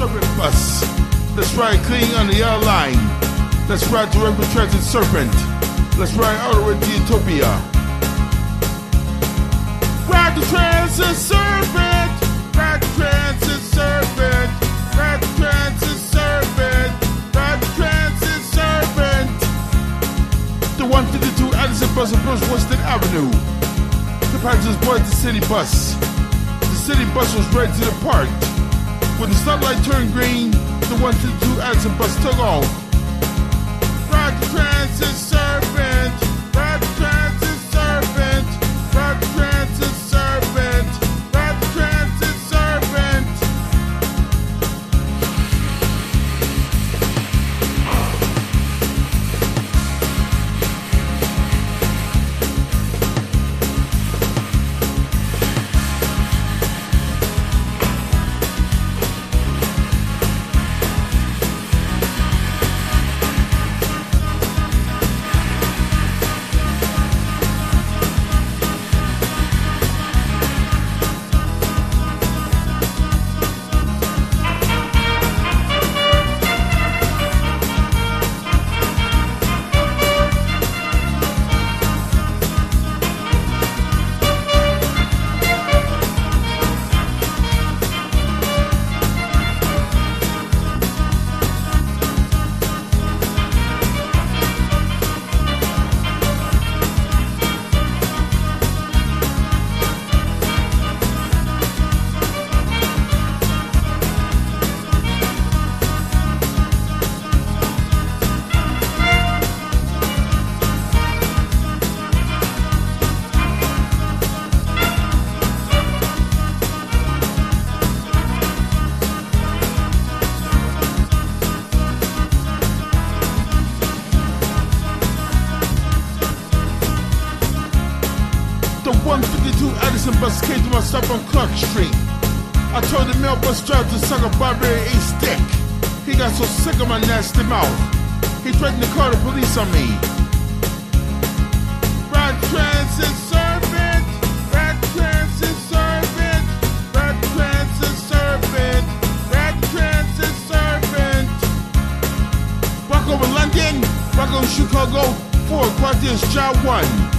Serpent bus. Let's ride clean on the yellow line. Let's ride to Rapid Transit Serpent. Let's ride all the way to Utopia. Ride the Transit Serpent. Ride the Transit Serpent. Ride the Transit Serpent. Ride the Transit Serpent. The 152 Addison bus approached Western Avenue. The passengers boarded the city bus. The city bus was ready to depart. When the stoplight turned green, the 152 Addison bus took off. Ride the Transit Serpent. Ride the Transit Serpent. Ride the Transit Serpent. Ride the Transit Serpent. The 152 Addison bus came to my stop on Clark Street. I told the mail bus driver to suck a Barbary a stick. He got so sick of my nasty mouth. He threatened to call the police on me. Ride Transit Serpent. Ride Transit Serpent. Ride Transit Serpent. Ride Transit Serpent. Walk over London. Walk over Chicago. 4 Quartiers, Job 1.